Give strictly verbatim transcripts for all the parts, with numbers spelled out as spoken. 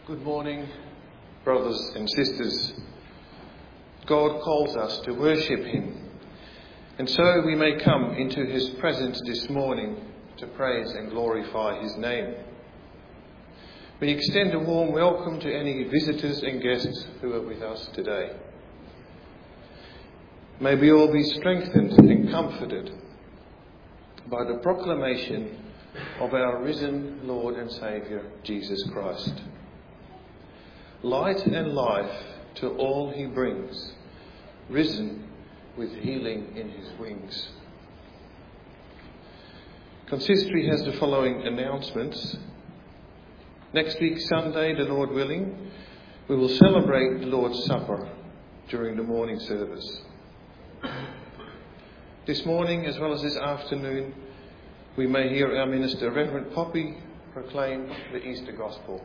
Good morning, brothers and sisters. God calls us to worship him, and so we may come into his presence this morning to praise and glorify his name. We extend a warm welcome to any visitors and guests who are with us today. May we all be strengthened and comforted by the proclamation of our risen Lord and Saviour, Jesus Christ. Light and life to all he brings, risen with healing in his wings. Consistory has the following announcements. Next week, Sunday, the Lord willing, we will celebrate the Lord's Supper during the morning service. This morning, as well as this afternoon, we may hear our minister, Reverend Poppy, proclaim the Easter Gospel.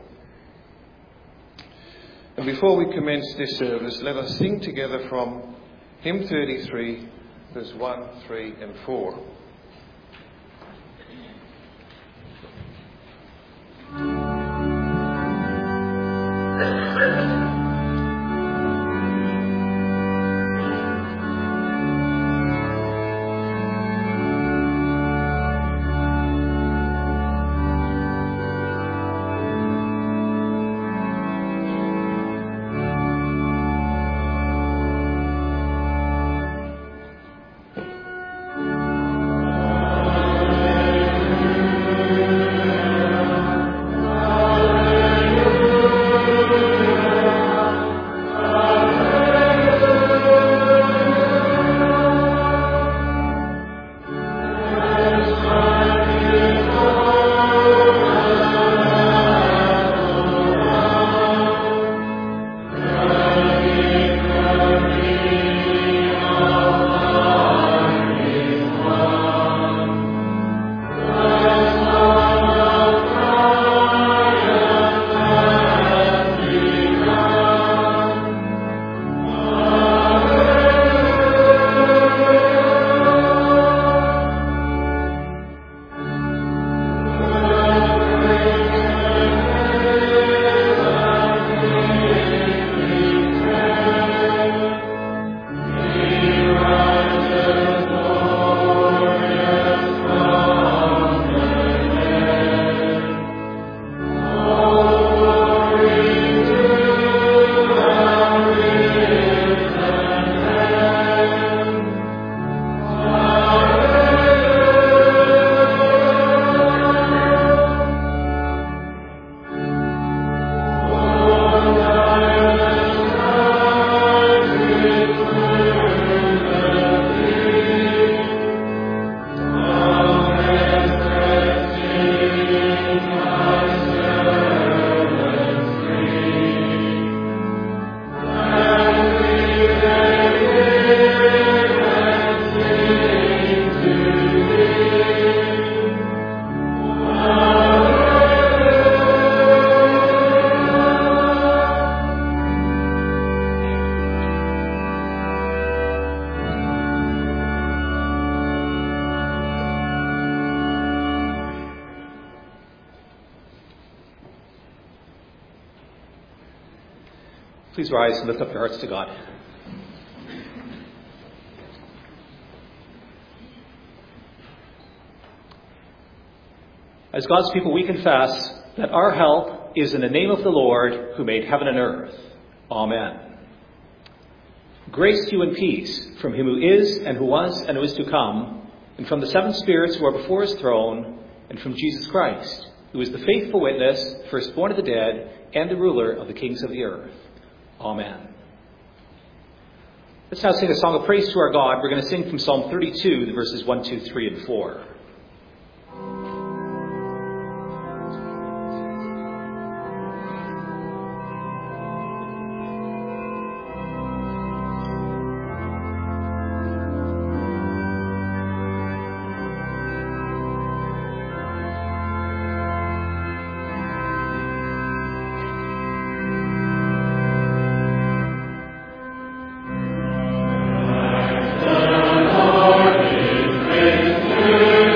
And before we commence this service, let us sing together from hymn thirty-three, verse one, three and four. Please rise and lift up your hearts to God. As God's people, we confess that our help is in the name of the Lord who made heaven and earth. Amen. Grace to you and peace from him who is and who was and who is to come, and from the seven spirits who are before his throne, and from Jesus Christ, who is the faithful witness, firstborn of the dead, and the ruler of the kings of the earth. Amen. Let's now sing a song of praise to our God. We're going to sing from Psalm thirty-two, the verses one, two, three, and four. Lord is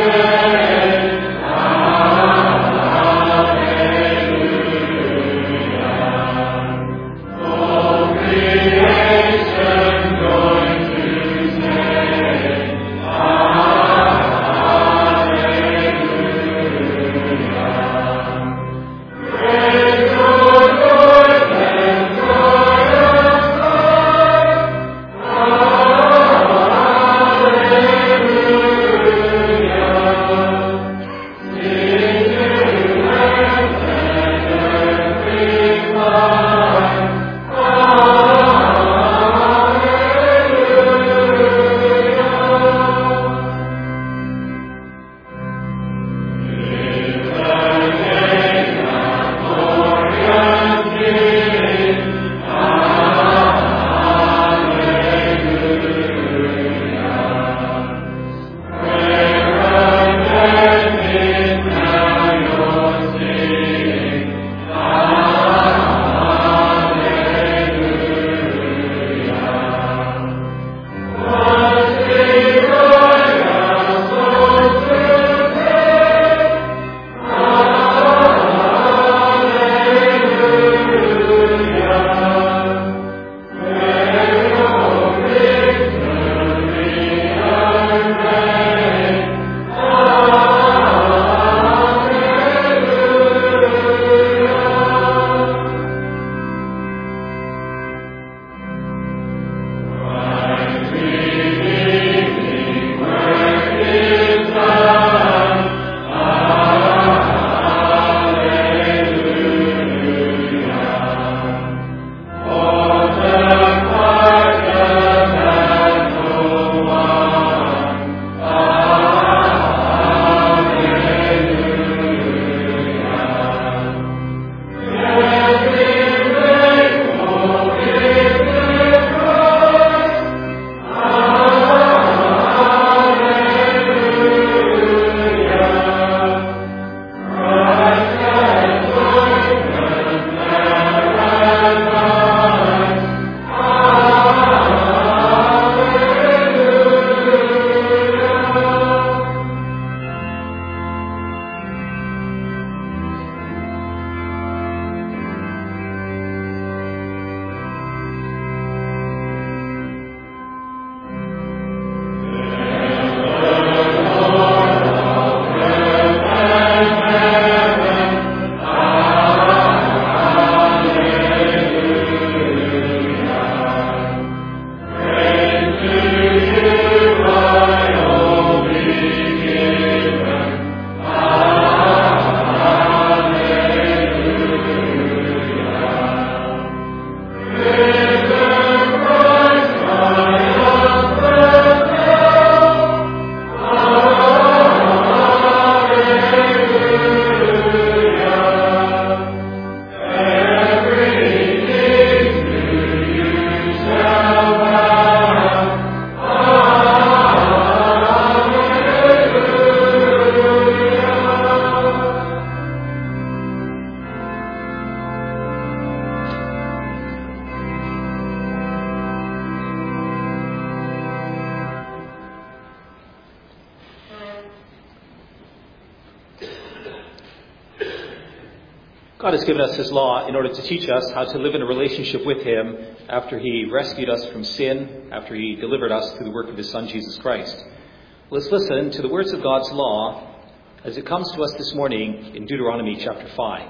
God has given us his law in order to teach us how to live in a relationship with him after he rescued us from sin, after he delivered us through the work of his Son, Jesus Christ. Let's listen to the words of God's law as it comes to us this morning in Deuteronomy chapter five.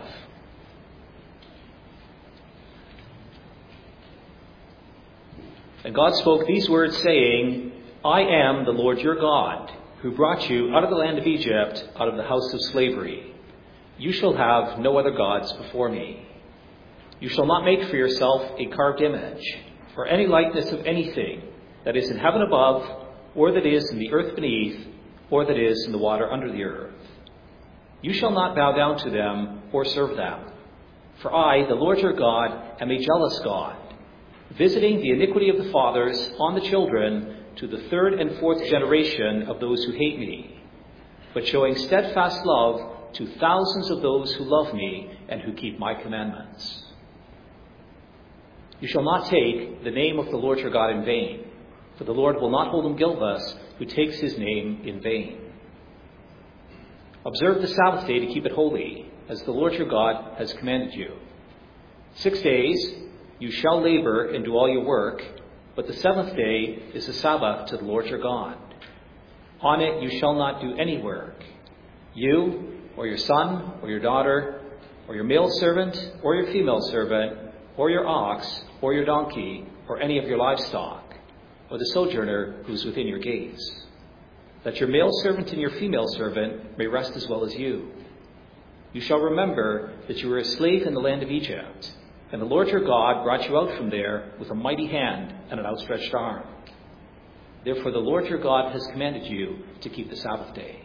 And God spoke these words, saying, I am the Lord your God, who brought you out of the land of Egypt, out of the house of slavery. You shall have no other gods before me. You shall not make for yourself a carved image, or any likeness of anything that is in heaven above, or that is in the earth beneath, or that is in the water under the earth. You shall not bow down to them or serve them. For I, the Lord your God, am a jealous God, visiting the iniquity of the fathers on the children to the third and fourth generation of those who hate me, but showing steadfast love to thousands of those who love me and who keep my commandments. You shall not take the name of the Lord your God in vain, for the Lord will not hold him guiltless who takes his name in vain. Observe the Sabbath day to keep it holy, as the Lord your God has commanded you. Six days you shall labor and do all your work, but the seventh day is the Sabbath to the Lord your God. On it you shall not do any work, you, or your son, or your daughter, or your male servant, or your female servant, or your ox, or your donkey, or any of your livestock, or the sojourner who is within your gates, that your male servant and your female servant may rest as well as you. You shall remember that you were a slave in the land of Egypt, and the Lord your God brought you out from there with a mighty hand and an outstretched arm. Therefore the Lord your God has commanded you to keep the Sabbath day.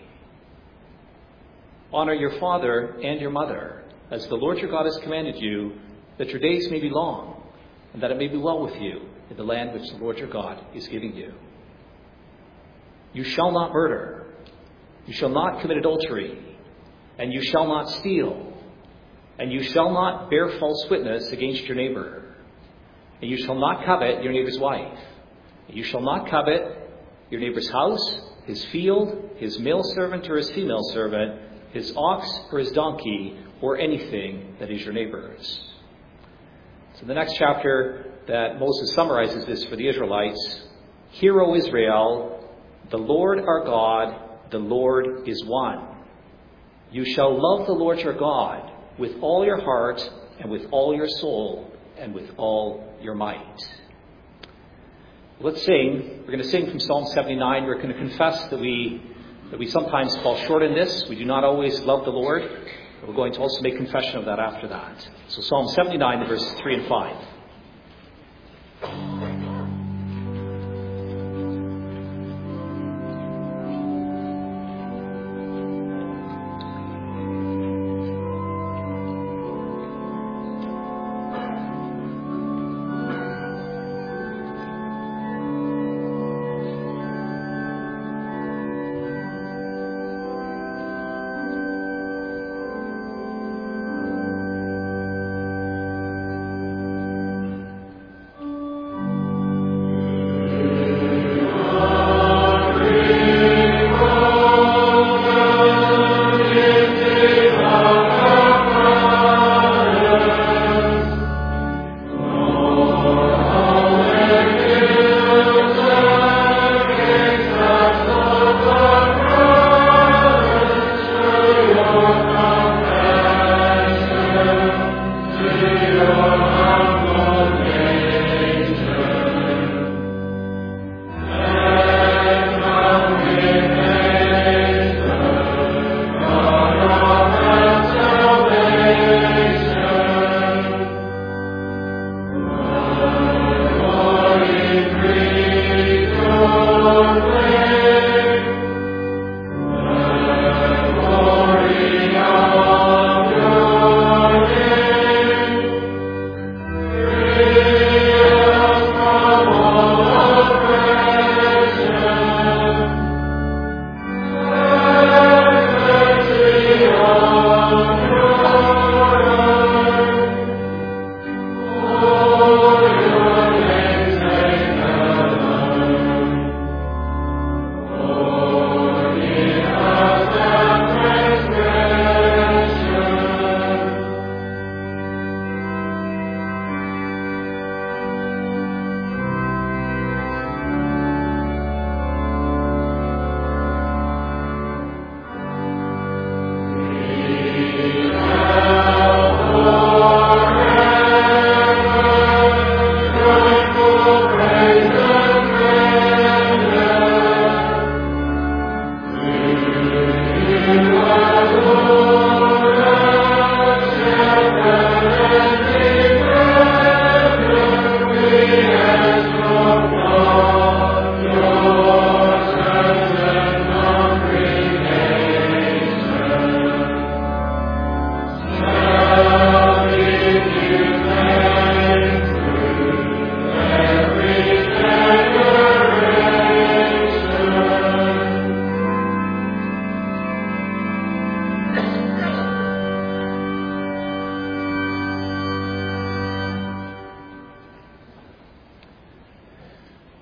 Honor your father and your mother, as the Lord your God has commanded you, that your days may be long, and that it may be well with you in the land which the Lord your God is giving you. You shall not murder. You shall not commit adultery. And you shall not steal. And you shall not bear false witness against your neighbor. And you shall not covet your neighbor's wife. And you shall not covet your neighbor's house, his field, his male servant or his female servant, his ox or his donkey, or anything that is your neighbor's. So the next chapter that Moses summarizes this for the Israelites, Hear, O Israel, the Lord our God, the Lord is one. You shall love the Lord your God with all your heart and with all your soul and with all your might. Let's sing. We're going to sing from Psalm seventy-nine. We're going to confess that we that we sometimes fall short in this. We do not always love the Lord. We're going to also make confession of that after that. So Psalm seventy-nine, verses three and five.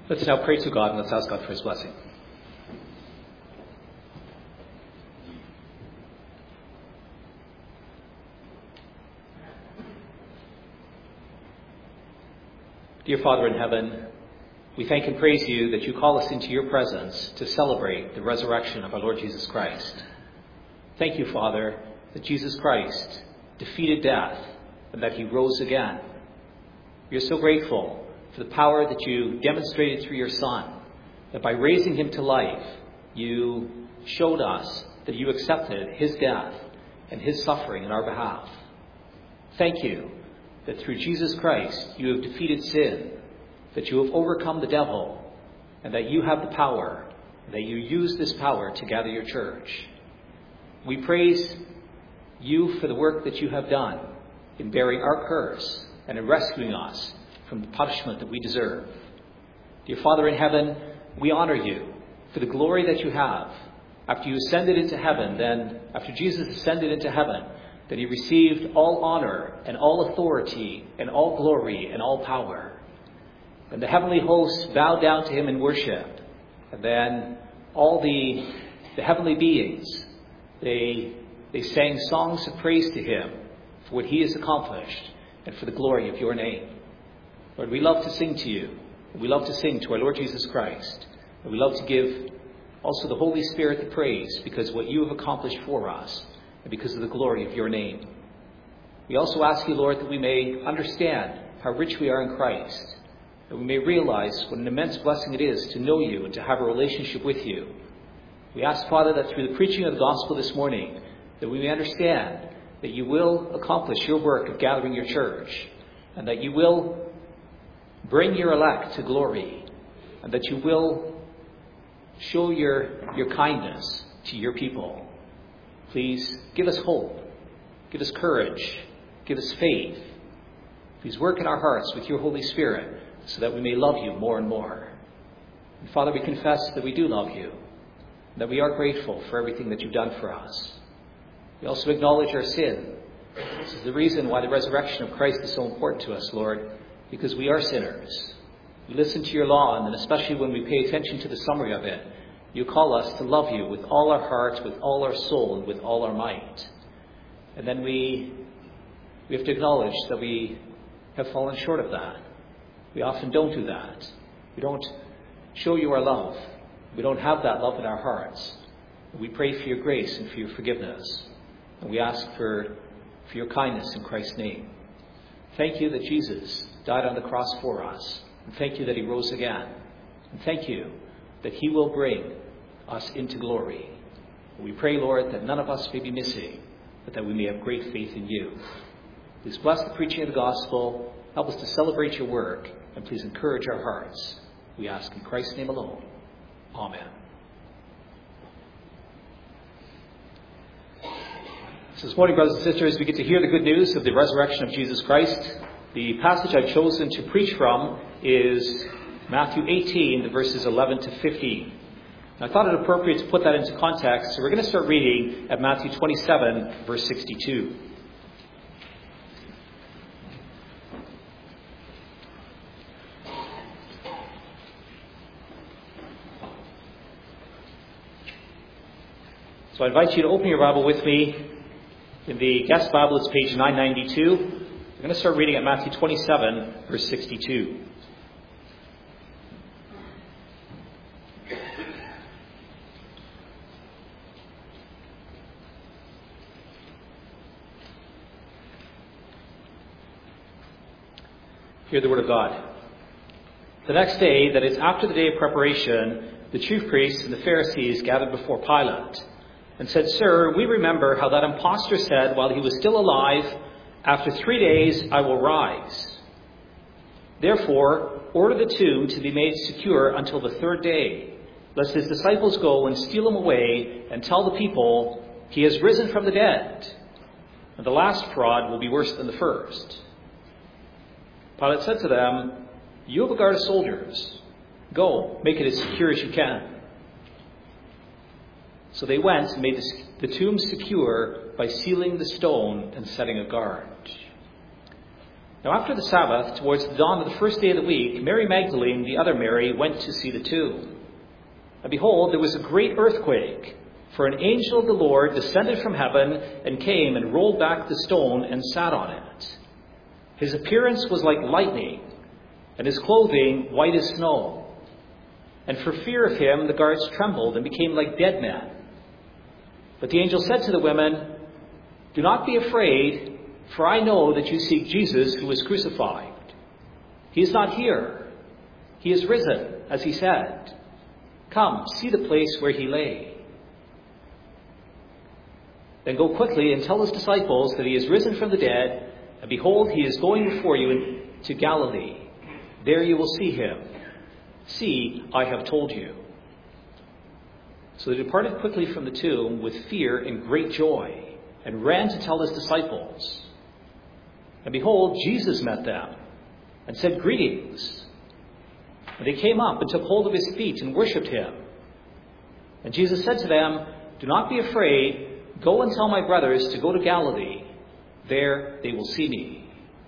Let's now pray to God and let's ask God for his blessing. Dear Father in heaven, we thank and praise you that you call us into your presence to celebrate the resurrection of our Lord Jesus Christ. Thank you, Father, that Jesus Christ defeated death and that he rose again. We are so grateful for the power that you demonstrated through your Son, that by raising him to life, you showed us that you accepted his death and his suffering in our behalf. Thank you that through Jesus Christ you have defeated sin, that you have overcome the devil, and that you have the power, and that you use this power to gather your church. We praise you for the work that you have done in bearing our curse and in rescuing us from the punishment that we deserve. Dear Father in heaven, we honor you for the glory that you have. After you ascended into heaven, then after Jesus ascended into heaven, that he received all honor and all authority and all glory and all power. And the heavenly hosts bowed down to him in worship. And then all the, the heavenly beings, they, they sang songs of praise to him for what he has accomplished and for the glory of your name. Lord, we love to sing to you. And we love to sing to our Lord Jesus Christ. And we love to give also the Holy Spirit the praise because of what you have accomplished for us and because of the glory of your name. We also ask you, Lord, that we may understand how rich we are in Christ, that we may realize what an immense blessing it is to know you and to have a relationship with you. We ask, Father, that through the preaching of the gospel this morning, that we may understand that you will accomplish your work of gathering your church, and that you will bring your elect to glory, and that you will show your, your kindness to your people. Please give us hope, give us courage, give us faith. Please work in our hearts with your Holy Spirit so that we may love you more and more. And Father, we confess that we do love you, and that we are grateful for everything that you've done for us. We also acknowledge our sin. This is the reason why the resurrection of Christ is so important to us, Lord, because we are sinners. We listen to your law, and then especially when we pay attention to the summary of it, you call us to love you with all our hearts, with all our soul, and with all our might. And then we, we have to acknowledge that we have fallen short of that. We often don't do that. We don't show you our love. We don't have that love in our hearts. We pray for your grace and for your forgiveness. And we ask for, for your kindness in Christ's name. Thank you that Jesus died on the cross for us. And thank you that he rose again. And thank you that he will bring us into glory. And we pray, Lord, that none of us may be missing, but that we may have great faith in you. Please bless the preaching of the gospel. Help us to celebrate your work. And please encourage our hearts. We ask in Christ's name alone. Amen. So this morning, brothers and sisters, we get to hear the good news of the resurrection of Jesus Christ. The passage I've chosen to preach from is Matthew eighteen, the verses eleven to fifteen. I thought it appropriate to put that into context, so we're going to start reading at Matthew twenty-seven, verse sixty-two. So I invite you to open your Bible with me. In the guest Bible, it's page nine ninety-two. We're going to start reading at Matthew twenty-seven, verse sixty-two. Hear the word of God. The next day, that is after the day of preparation, the chief priests and the Pharisees gathered before Pilate and said, "Sir, we remember how that impostor said while he was still alive, 'After three days I will rise.' Therefore, order the tomb to be made secure until the third day, lest his disciples go and steal him away and tell the people, 'He has risen from the dead.' And the last fraud will be worse than the first." Pilate said to them, "You have a guard of soldiers. Go, make it as secure as you can." So they went and made the, the tomb secure by sealing the stone and setting a guard. Now Now after the Sabbath, towards the dawn of the first day of the week, Mary Magdalene, the other Mary, went to see the tomb. And behold, there was a great earthquake, for an angel of the Lord descended from heaven and came and rolled back the stone and sat on it. His appearance was like lightning, and his clothing white as snow. And for fear of him, the guards trembled and became like dead men. But the angel said to the women, "Do not be afraid, for I know that you seek Jesus who was crucified. He is not here. He is risen, as he said. Come, see the place where he lay. Then go quickly and tell his disciples that he is risen from the dead, and behold, he is going before you to Galilee. There you will see him. See, I have told you." So they departed quickly from the tomb with fear and great joy, and ran to tell his disciples. And behold, Jesus met them, and said, "Greetings." And they came up and took hold of his feet and worshipped him. And Jesus said to them, "Do not be afraid. Go and tell my brothers to go to Galilee. There they will see me."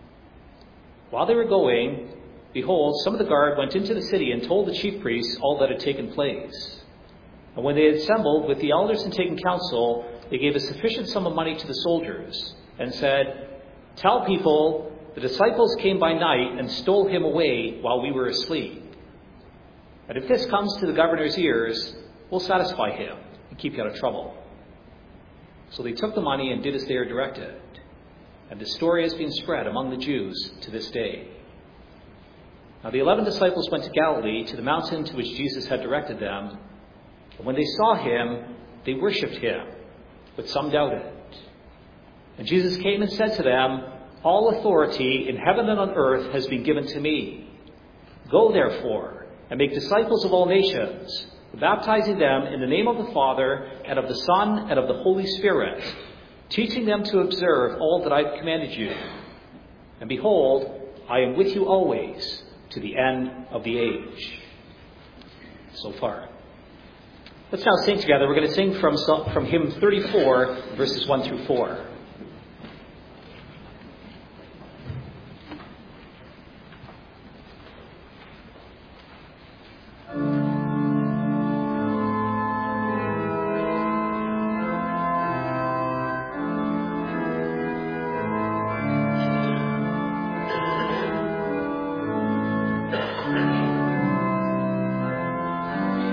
While they were going, behold, some of the guard went into the city and told the chief priests all that had taken place. And when they had assembled with the elders and taken counsel, they gave a sufficient sum of money to the soldiers, and said, "Tell people, the disciples came by night and stole him away while we were asleep. And if this comes to the governor's ears, we'll satisfy him and keep you out of trouble." So they took the money and did as they were directed. And the story has been spread among the Jews to this day. Now the eleven disciples went to Galilee, to the mountain to which Jesus had directed them. And when they saw him, they worshipped him, but some doubted. And Jesus came and said to them, "All authority in heaven and on earth has been given to me. Go therefore and make disciples of all nations, baptizing them in the name of the Father and of the Son and of the Holy Spirit, teaching them to observe all that I've commanded you. And behold, I am with you always to the end of the age." So far. Let's now sing together. We're going to sing from, from hymn thirty-four, verses one through four.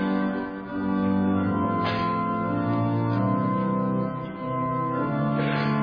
Thank you.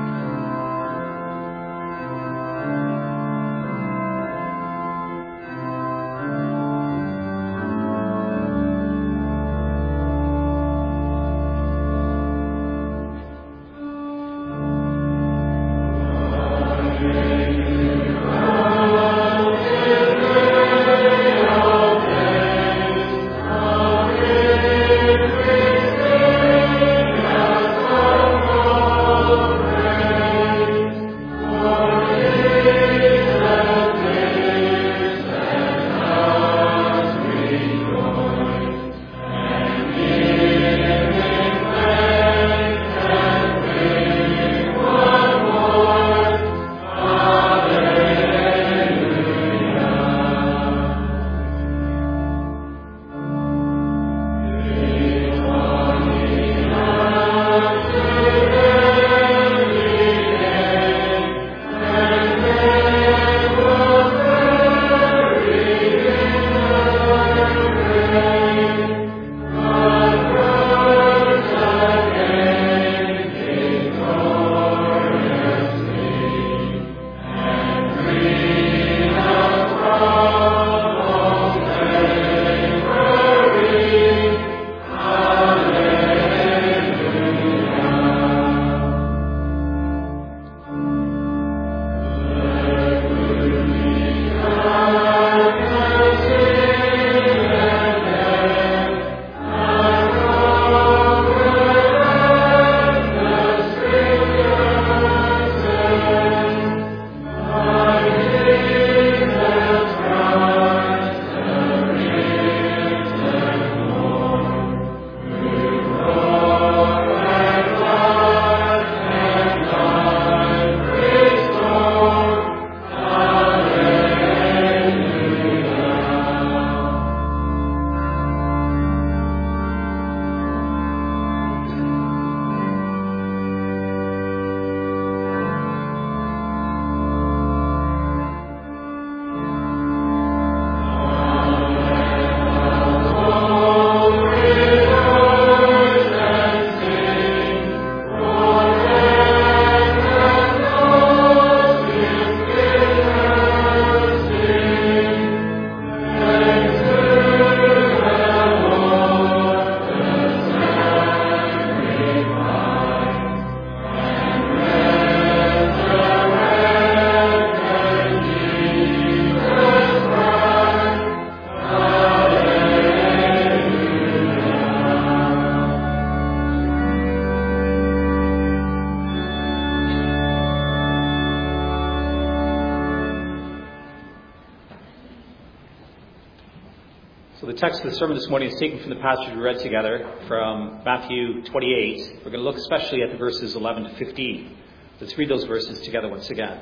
So the text of the sermon this morning is taken from the passage we read together from Matthew twenty-eight. We're going to look especially at the verses eleven to fifteen. Let's read those verses together once again.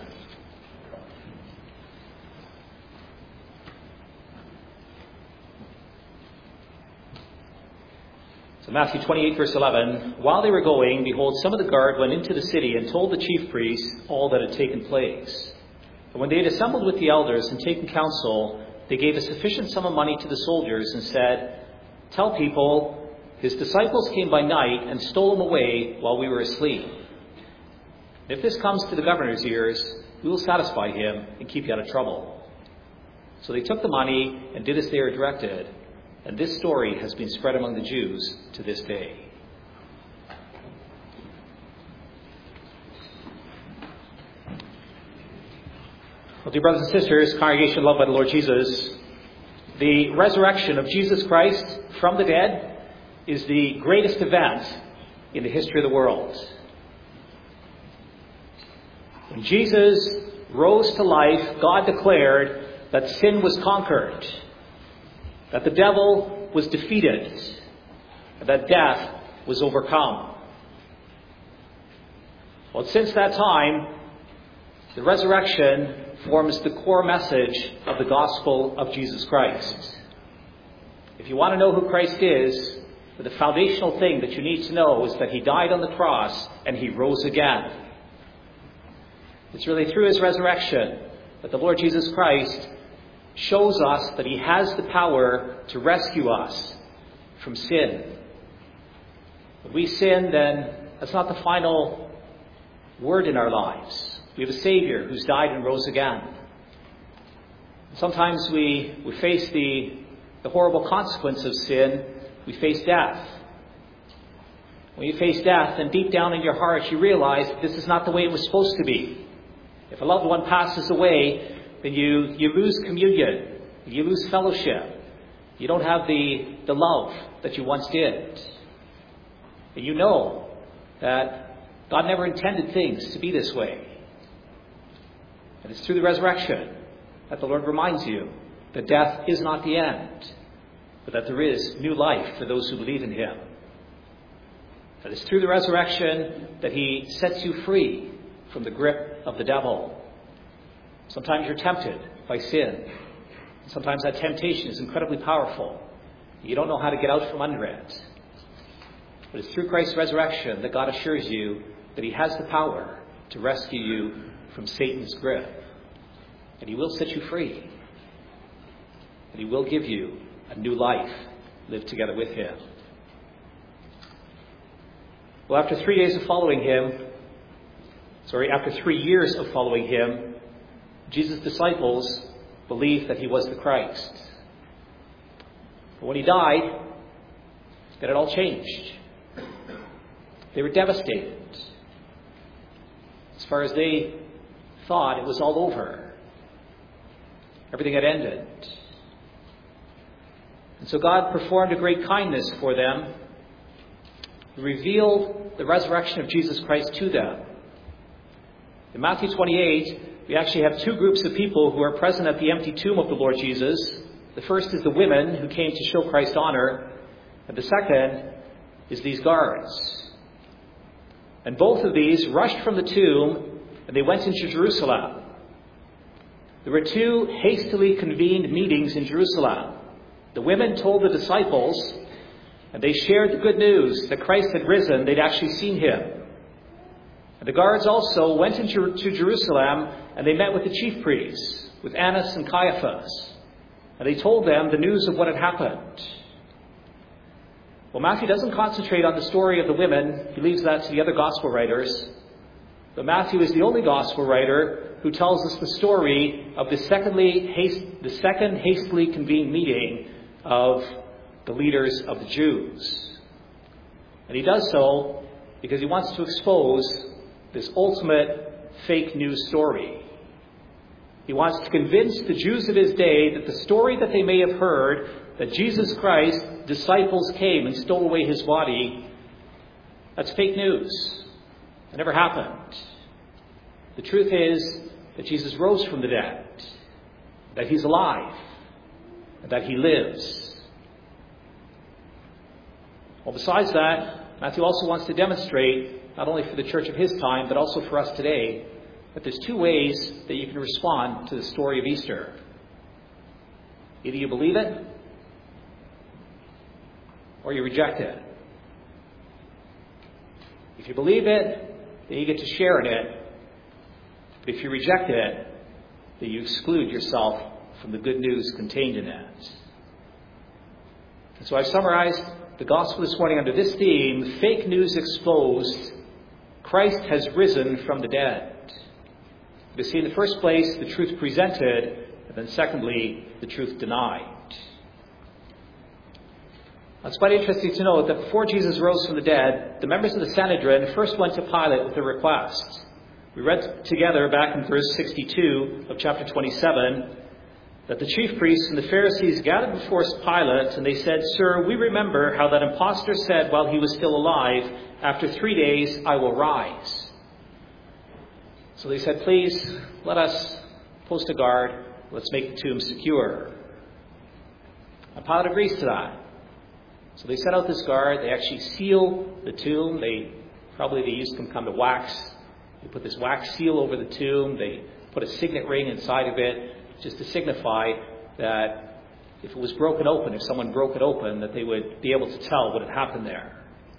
So Matthew twenty-eight, verse eleven. While they were going, behold, some of the guard went into the city and told the chief priests all that had taken place. And when they had assembled with the elders and taken counsel, they gave a sufficient sum of money to the soldiers and said, "Tell people, his disciples came by night and stole him away while we were asleep. And if this comes to the governor's ears, we will satisfy him and keep you out of trouble." So they took the money and did as they were directed. And this story has been spread among the Jews to this day. Well, dear brothers and sisters, congregation loved by the Lord Jesus, the resurrection of Jesus Christ from the dead is the greatest event in the history of the world. When Jesus rose to life, God declared that sin was conquered, that the devil was defeated, and that death was overcome. Well, since that time, the resurrection forms the core message of the gospel of Jesus Christ. If you want to know who Christ is, the foundational thing that you need to know is that he died on the cross and he rose again. It's really through his resurrection that the Lord Jesus Christ shows us that he has the power to rescue us from sin. When we sin, then that's not the final word in our lives. We have a Savior who's died and rose again. Sometimes we, we face the, the horrible consequence of sin. We face death. When you face death, then deep down in your heart you realize that this is not the way it was supposed to be. If a loved one passes away, then you, you lose communion. You lose fellowship. You don't have the, the love that you once did. And you know that God never intended things to be this way. And it's through the resurrection that the Lord reminds you that death is not the end, but that there is new life for those who believe in him. That it's through the resurrection that he sets you free from the grip of the devil. Sometimes you're tempted by sin. Sometimes that temptation is incredibly powerful. You don't know how to get out from under it. But it's through Christ's resurrection that God assures you that he has the power to rescue you from Satan's grip. And he will set you free. And he will give you a new life. Live together with him. Well, after three days of following him, sorry, after three years of following him, Jesus' disciples believed that he was the Christ. But when he died, then it all changed. They were devastated. As far as they thought, it was all over. Everything had ended. And so God performed a great kindness for them. He revealed the resurrection of Jesus Christ to them. In Matthew twenty-eight, we actually have two groups of people who are present at the empty tomb of the Lord Jesus. The first is the women who came to show Christ honor, and the second is these guards. And both of these rushed from the tomb, and they went into Jerusalem. There were two hastily convened meetings in Jerusalem. The women told the disciples, and they shared the good news that Christ had risen. They'd actually seen him. And the guards also went into to Jerusalem, and they met with the chief priests, with Annas and Caiaphas. And they told them the news of what had happened. Well, Matthew doesn't concentrate on the story of the women. He leaves that to the other gospel writers. But Matthew is the only gospel writer who tells us the story of the, secondly, haste, the second hastily convened meeting of the leaders of the Jews. And he does so because he wants to expose this ultimate fake news story. He wants to convince the Jews of his day that the story that they may have heard, that Jesus Christ, disciples came and stole away his body, that's fake news. It never happened. The truth is that Jesus rose from the dead, that he's alive, and that he lives, Well, besides that, Matthew also wants to demonstrate, not only for the church of his time, but also for us today, that there's two ways that you can respond to the story of Easter. Either you believe it, or you reject it. If you believe it, then you get to share in it. But if you reject it, then you exclude yourself from the good news contained in it. And so I've summarized the gospel this morning under this theme: fake news exposed, Christ has risen from the dead. You see, in the first place, the truth presented, and then secondly, the truth denied. It's quite interesting to note that before Jesus rose from the dead, the members of the Sanhedrin first went to Pilate with a request. We read together back in verse sixty-two of chapter twenty-seven that the chief priests and the Pharisees gathered before Pilate, and they said, "Sir, we remember how that impostor said while he was still alive, 'After three days I will rise.'" So they said, "Please, let us post a guard. Let's make the tomb secure." And Pilate agrees to that. So they set out this guard. They actually seal the tomb. They probably they used some kind of wax. They put this wax seal over the tomb. They put a signet ring inside of it, just to signify that if it was broken open, if someone broke it open, that they would be able to tell what had happened there.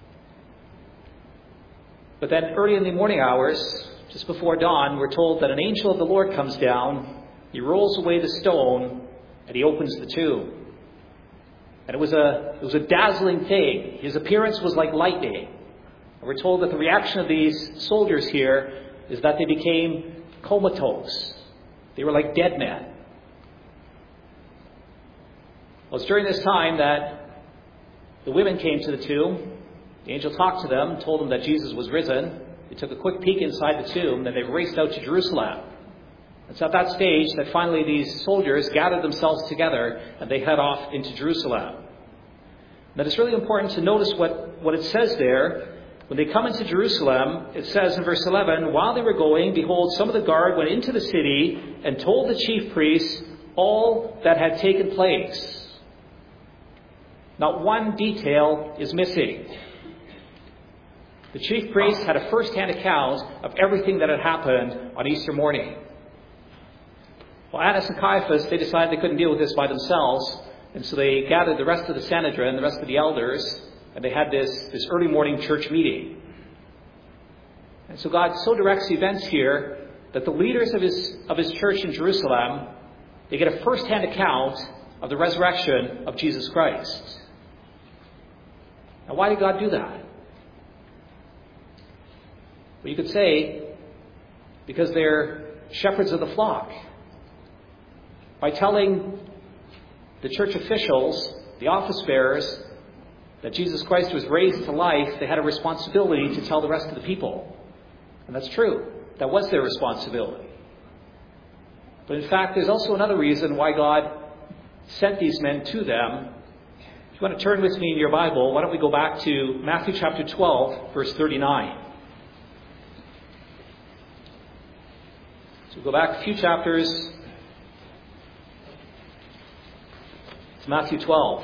But then early in the morning hours, just before dawn, we're told that an angel of the Lord comes down. He rolls away the stone, and he opens the tomb. And it was a it was a dazzling thing. His appearance was like lightning. And we're told that the reaction of these soldiers here is that they became comatose. They were like dead men. Well, it's during this time that the women came to the tomb. The angel talked to them, told them that Jesus was risen. They took a quick peek inside the tomb, then they raced out to Jerusalem. It's at that stage that finally these soldiers gathered themselves together and they head off into Jerusalem. Now it's really important to notice what, what it says there. When they come into Jerusalem, it says in verse eleven, "While they were going, behold, some of the guard went into the city and told the chief priests all that had taken place." Not one detail is missing. The chief priests had a first-hand account of everything that had happened on Easter morning. Well, Annas and Caiaphas, they decided they couldn't deal with this by themselves, and so they gathered the rest of the Sanhedrin, the rest of the elders, and they had this, this early morning church meeting. And so God so directs events here that the leaders of his, of his church in Jerusalem, they get a first-hand account of the resurrection of Jesus Christ. Now, why did God do that? Well, you could say, because they're shepherds of the flock. By telling the church officials, the office bearers, that Jesus Christ was raised to life, they had a responsibility to tell the rest of the people. And that's true. That was their responsibility. But in fact, there's also another reason why God sent these men to them. If you want to turn with me in your Bible, why don't we go back to Matthew chapter twelve, verse thirty-nine. So go back a few chapters to Matthew twelve.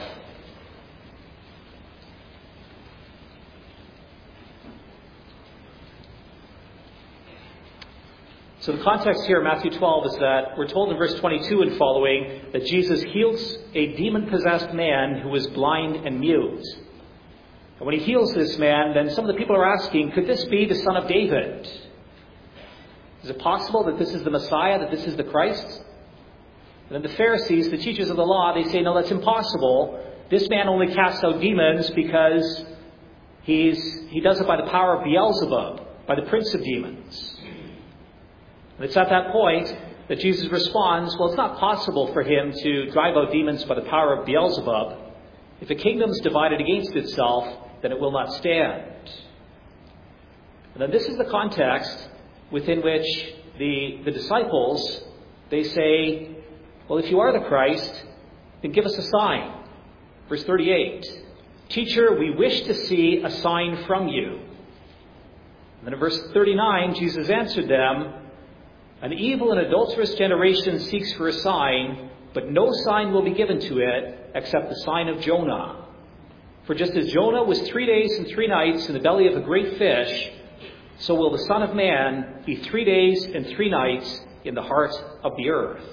So the context here in Matthew twelve is that we're told in verse twenty-two and following that Jesus heals a demon-possessed man who was blind and mute. And when he heals this man, then some of the people are asking, could this be the son of David? Is it possible that this is the Messiah, that this is the Christ? And then the Pharisees, the teachers of the law, they say, no, that's impossible. This man only casts out demons because he's he does it by the power of Beelzebub, by the prince of demons. And it's at that point that Jesus responds, well, it's not possible for him to drive out demons by the power of Beelzebub. If a kingdom is divided against itself, then it will not stand. And then this is the context within which the, the disciples, they say, well, if you are the Christ, then give us a sign. Verse thirty-eight, "Teacher, we wish to see a sign from you." And then in verse thirty-nine, Jesus answered them, "An evil and adulterous generation seeks for a sign, but no sign will be given to it except the sign of Jonah." For just as Jonah was three days and three nights in the belly of a great fish, so will the Son of Man be three days and three nights in the heart of the earth.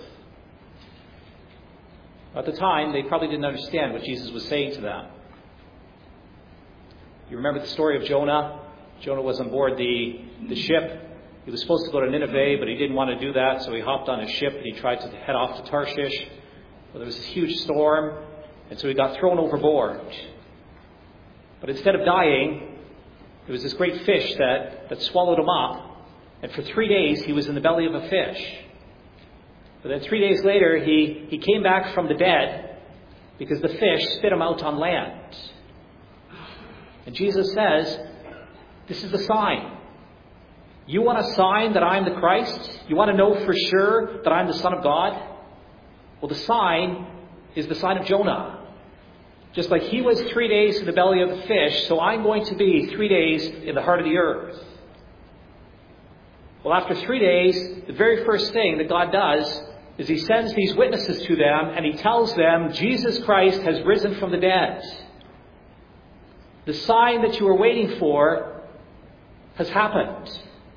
At the time, they probably didn't understand what Jesus was saying to them. You remember the story of Jonah? Jonah was on board the, the ship. He was supposed to go to Nineveh, but he didn't want to do that, so he hopped on his ship and he tried to head off to Tarshish. Well, there was this huge storm, and so he got thrown overboard. But instead of dying, there was this great fish that, that swallowed him up, and for three days he was in the belly of a fish. But then three days later, he, he came back from the dead because the fish spit him out on land. And Jesus says, this is the sign. You want a sign that I'm the Christ? You want to know for sure that I'm the Son of God? Well, the sign is the sign of Jonah. Just like he was three days in the belly of the fish, so I'm going to be three days in the heart of the earth. Well, after three days, the very first thing that God does is he sends these witnesses to them and he tells them Jesus Christ has risen from the dead. The sign that you were waiting for has happened.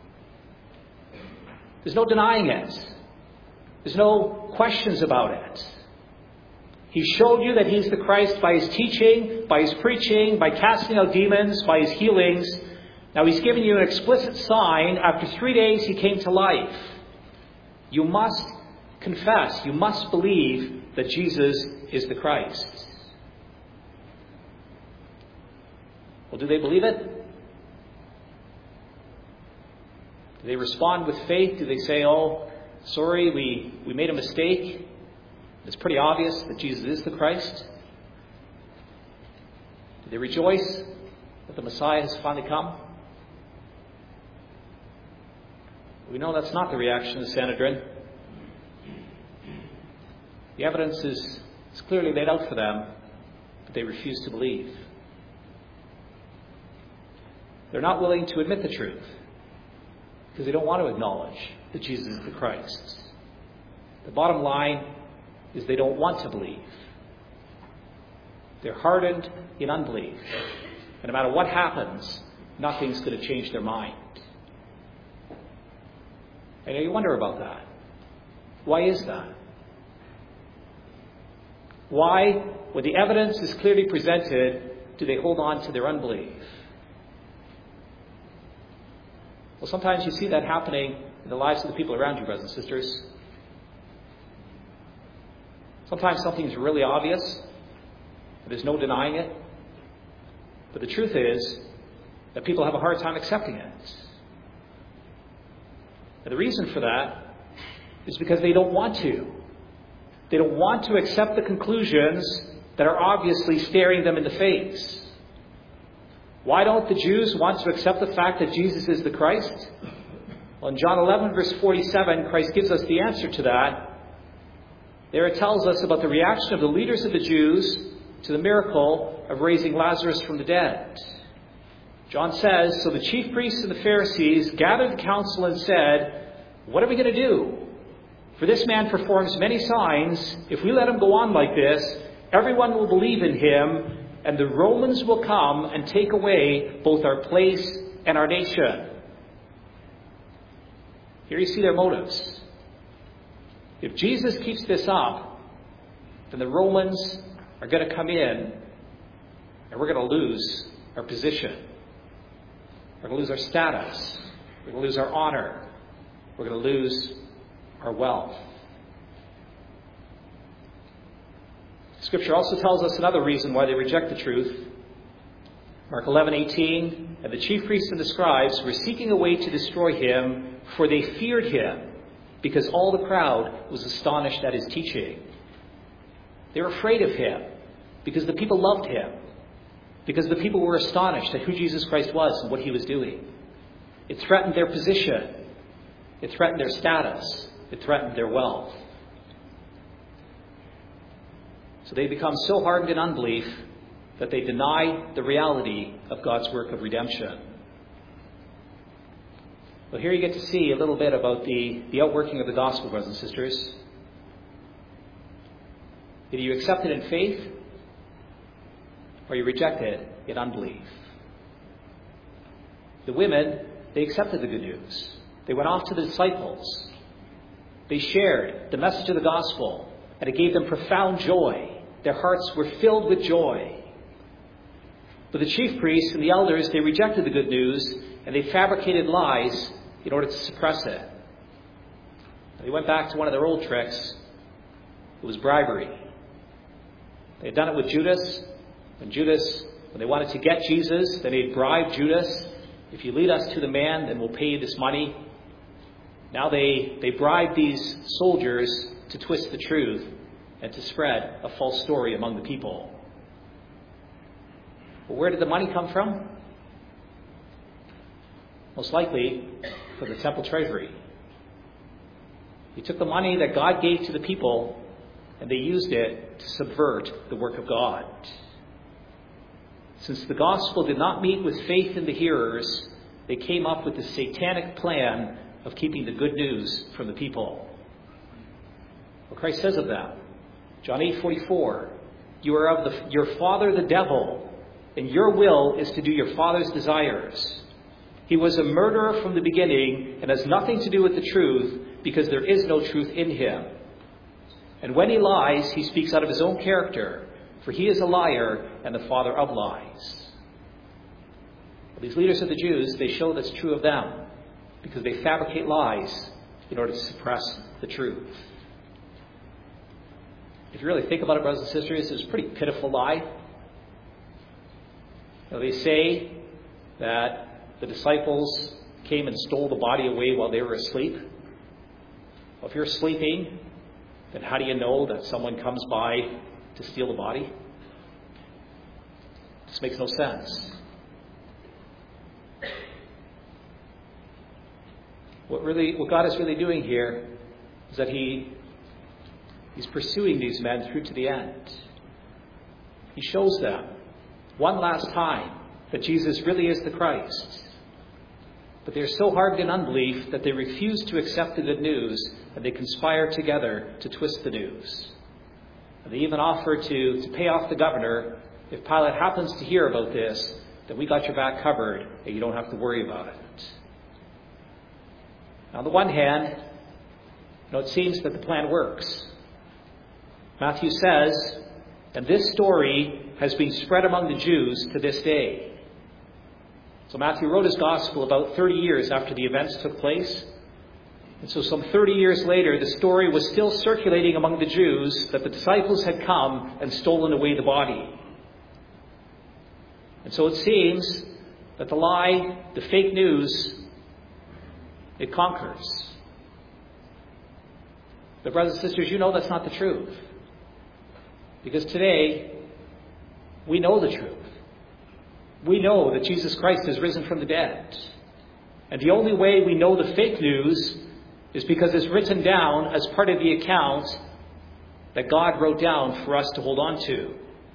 There's no denying it. There's no questions about it. He showed you that he's the Christ by his teaching, by his preaching, by casting out demons, by his healings. Now he's given you an explicit sign. After three days he came to life. You must confess, you must believe that Jesus is the Christ. Well, do they believe it? Do they respond with faith? Do they say, oh, sorry, we, we made a mistake? It's pretty obvious that Jesus is the Christ. Do they rejoice that the Messiah has finally come? We know that's not the reaction of the Sanhedrin. The evidence is, is clearly laid out for them, but they refuse to believe. They're not willing to admit the truth because they don't want to acknowledge that Jesus is the Christ. The bottom line is they don't want to believe. They're hardened in unbelief. And no matter what happens, nothing's going to change their mind. And you wonder about that. Why is that? Why, when the evidence is clearly presented, do they hold on to their unbelief? Well, sometimes you see that happening in the lives of the people around you, brothers and sisters. Sometimes something's really obvious. There's no denying it. But the truth is that people have a hard time accepting it. And the reason for that is because they don't want to. They don't want to accept the conclusions that are obviously staring them in the face. Why don't the Jews want to accept the fact that Jesus is the Christ? Well, in John eleven, verse forty-seven, Christ gives us the answer to that. There it tells us about the reaction of the leaders of the Jews to the miracle of raising Lazarus from the dead. John says, so the chief priests and the Pharisees gathered the council and said, what are we going to do? For this man performs many signs. If we let him go on like this, everyone will believe in him, and the Romans will come and take away both our place and our nation. Here you see their motives. If Jesus keeps this up, then the Romans are going to come in and we're going to lose our position. We're going to lose our status. We're going to lose our honor. We're going to lose our wealth. Scripture also tells us another reason why they reject the truth. Mark eleven eighteen, and the chief priests and the scribes were seeking a way to destroy him, for they feared him, because all the crowd was astonished at his teaching. They were afraid of him, because the people loved him, because the people were astonished at who Jesus Christ was and what he was doing. It threatened their position. It threatened their status. It threatened their wealth. So they become so hardened in unbelief that they deny the reality of God's work of redemption. Well, here you get to see a little bit about the, the outworking of the gospel, brothers and sisters. Either you accept it in faith, or you reject it in unbelief. The women, they accepted the good news. They went off to the disciples. They shared the message of the gospel, and it gave them profound joy. Their hearts were filled with joy. But the chief priests and the elders, they rejected the good news, and they fabricated lies in order to suppress it. They went back to one of their old tricks. It was bribery. They had done it with Judas. When Judas, when they wanted to get Jesus, then they bribed Judas. If you lead us to the man, then we'll pay you this money. Now they, they bribed these soldiers to twist the truth and to spread a false story among the people. But where did the money come from? Most likely from the temple treasury. He took the money that God gave to the people and they used it to subvert the work of God. Since the gospel did not meet with faith in the hearers, they came up with the satanic plan of keeping the good news from the people. What Christ says of them, John eight forty-four, you are of the, your father the devil, and your will is to do your father's desires. He was a murderer from the beginning and has nothing to do with the truth because there is no truth in him. And when he lies, he speaks out of his own character, for he is a liar and the father of lies. Well, these leaders of the Jews, they show that's true of them because they fabricate lies in order to suppress the truth. If you really think about it, brothers and sisters, it's a pretty pitiful lie. You know, they say that the disciples came and stole the body away while they were asleep. Well, if you're sleeping, then how do you know that someone comes by to steal the body? This makes no sense. What really, what God is really doing here is that He He's pursuing these men through to the end. He shows them one last time that Jesus really is the Christ. But they're so hardened in unbelief that they refuse to accept the good news, and they conspire together to twist the news. And they even offer to, to pay off the governor. If Pilate happens to hear about this, then we got your back covered, and you don't have to worry about it. Now, on the one hand, you know, it seems that the plan works. Matthew says, and this story has been spread among the Jews to this day. So Matthew wrote his gospel about thirty years after the events took place. And so some thirty years later, the story was still circulating among the Jews that the disciples had come and stolen away the body. And so it seems that the lie, the fake news, it conquers. But brothers and sisters, you know that's not the truth. Because today, we know the truth. We know that Jesus Christ has risen from the dead. And the only way we know the fake news is because it's written down as part of the account that God wrote down for us to hold on to.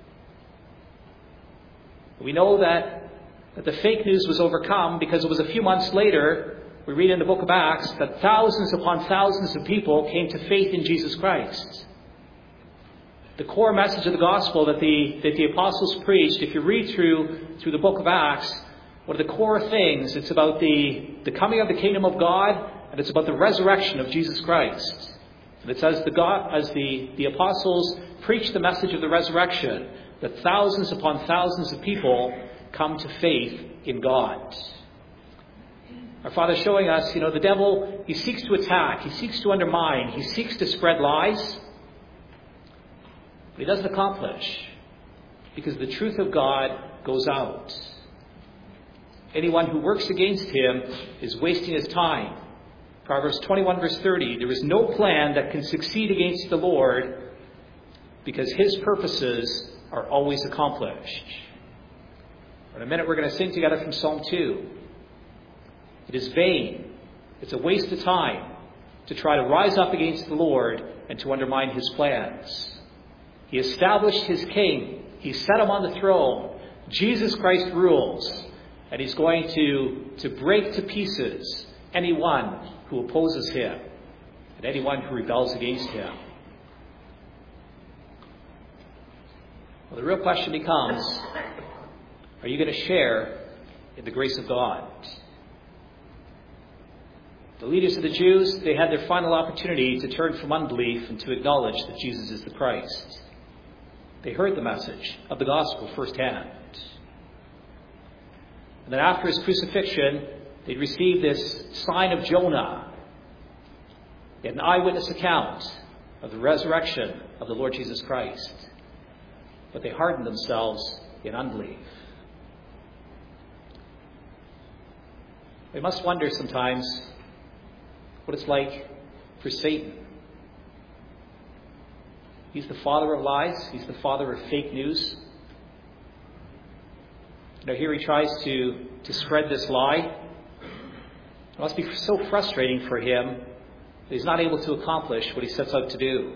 We know that, that the fake news was overcome because it was a few months later, we read in the book of Acts, that thousands upon thousands of people came to faith in Jesus Christ. The core message of the gospel that the, that the apostles preached, if you read through, through the book of Acts, one of the core things, it's about the, the coming of the kingdom of God, and it's about the resurrection of Jesus Christ. And it says the God, as the, the apostles preach the message of the resurrection, that thousands upon thousands of people come to faith in God. Our Father's showing us, you know, the devil, he seeks to attack, he seeks to undermine, he seeks to spread lies. But he doesn't accomplish because the truth of God goes out. Anyone who works against him is wasting his time. Proverbs twenty-one verse thirty, there is no plan that can succeed against the Lord because his purposes are always accomplished. In a minute we're going to sing together from Psalm two. It is vain, it's a waste of time to try to rise up against the Lord and to undermine his plans. He established his king. He set him on the throne. Jesus Christ rules. And he's going to, to break to pieces anyone who opposes him and anyone who rebels against him. Well, the real question becomes, are you going to share in the grace of God? The leaders of the Jews, they had their final opportunity to turn from unbelief and to acknowledge that Jesus is the Christ. They heard the message of the gospel firsthand. And then after his crucifixion, they received this sign of Jonah, yet an eyewitness account of the resurrection of the Lord Jesus Christ. But they hardened themselves in unbelief. We must wonder sometimes what it's like for Satan. He's the father of lies. He's the father of fake news. You know, here he tries to, to spread this lie. It must be so frustrating for him that he's not able to accomplish what he sets out to do.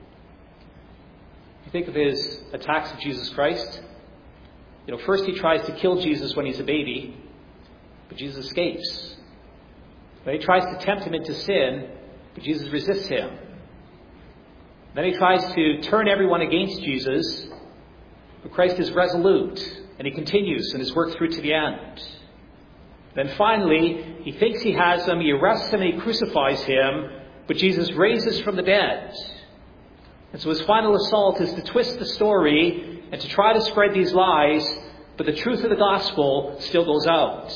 You think of his attacks of Jesus Christ. You know, first he tries to kill Jesus when he's a baby, but Jesus escapes. Then he tries to tempt him into sin, but Jesus resists him. Then he tries to turn everyone against Jesus, but Christ is resolute, and he continues in his work through to the end. Then finally, he thinks he has him, he arrests him, and he crucifies him, but Jesus raises from the dead. And so his final assault is to twist the story and to try to spread these lies, but the truth of the gospel still goes out.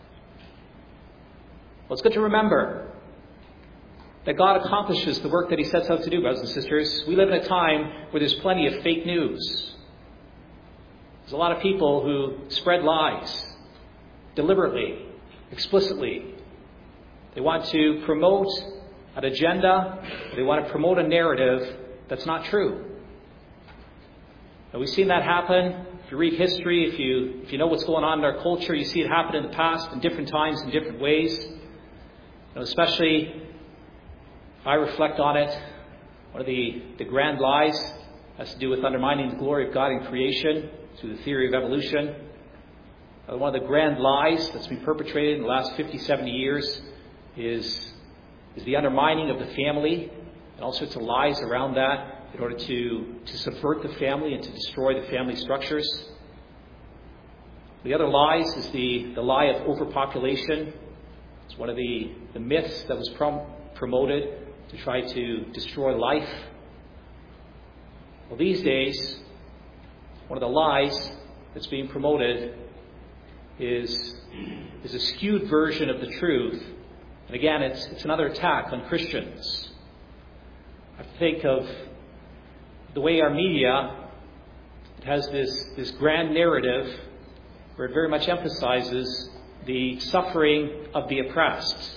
Well, it's good to remember that God accomplishes the work that he sets out to do, brothers and sisters. We live in a time where there's plenty of fake news. There's a lot of people who spread lies deliberately, explicitly. They want to promote an agenda. They want to promote a narrative that's not true. And we've seen that happen. If you read history, if you if you know what's going on in our culture, you see it happen in the past in different times, in different ways. You know, especially if I reflect on it, one of the, the grand lies has to do with undermining the glory of God in creation through the theory of evolution. Uh, one of the grand lies that's been perpetrated in the last fifty, seventy years is, is the undermining of the family and all sorts of lies around that in order to, to subvert the family and to destroy the family structures. The other lies is the, the lie of overpopulation. It's one of the, the myths that was prom- promoted to try to destroy life. Well, these days, one of the lies that's being promoted is, is a skewed version of the truth. And again, it's, it's another attack on Christians. I think of the way our media, it has this, this grand narrative where it very much emphasizes the suffering of the oppressed.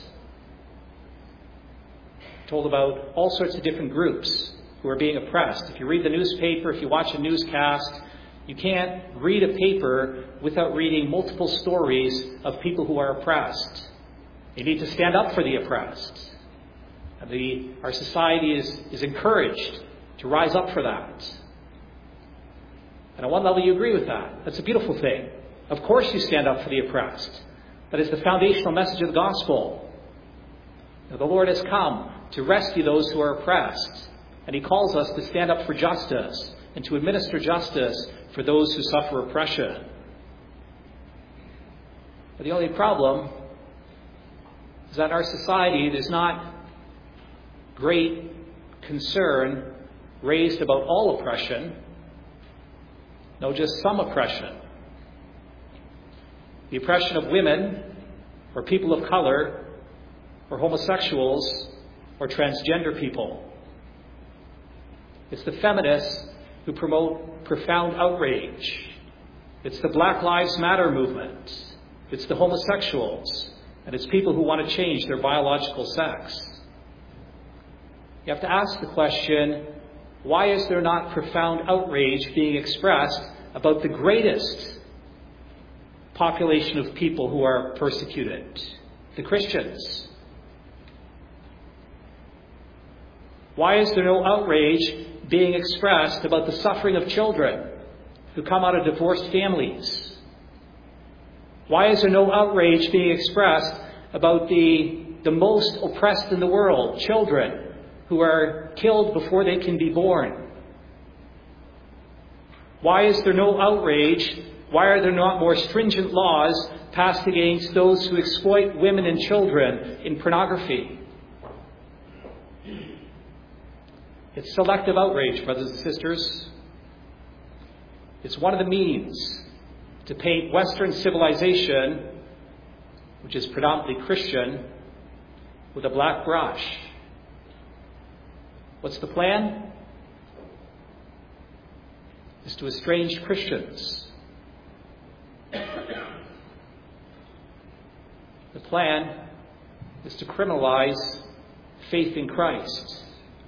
Told about all sorts of different groups who are being oppressed. If you read the newspaper, if you watch a newscast, you can't read a paper without reading multiple stories of people who are oppressed. You need to stand up for the oppressed. And the, our society is, is encouraged to rise up for that. And on one level, you agree with that. That's a beautiful thing. Of course you stand up for the oppressed. That is the foundational message of the gospel. Now, the Lord has come to rescue those who are oppressed. And he calls us to stand up for justice and to administer justice for those who suffer oppression. But the only problem is that in our society there's not great concern raised about all oppression. No, just some oppression. The oppression of women, or people of color, or homosexuals, or transgender people. It's the feminists who promote profound outrage. It's the Black Lives Matter movement. It's the homosexuals. And it's people who want to change their biological sex. You have to ask the question, why is there not profound outrage being expressed about the greatest population of people who are persecuted? The Christians. Why is there no outrage being expressed about the suffering of children who come out of divorced families? Why is there no outrage being expressed about the, the most oppressed in the world, children who are killed before they can be born? Why is there no outrage? Why are there not more stringent laws passed against those who exploit women and children in pornography? It's selective outrage, brothers and sisters. It's one of the means to paint Western civilization, which is predominantly Christian, with a black brush. What's the plan? It's to estrange Christians. The plan is to criminalize faith in Christ.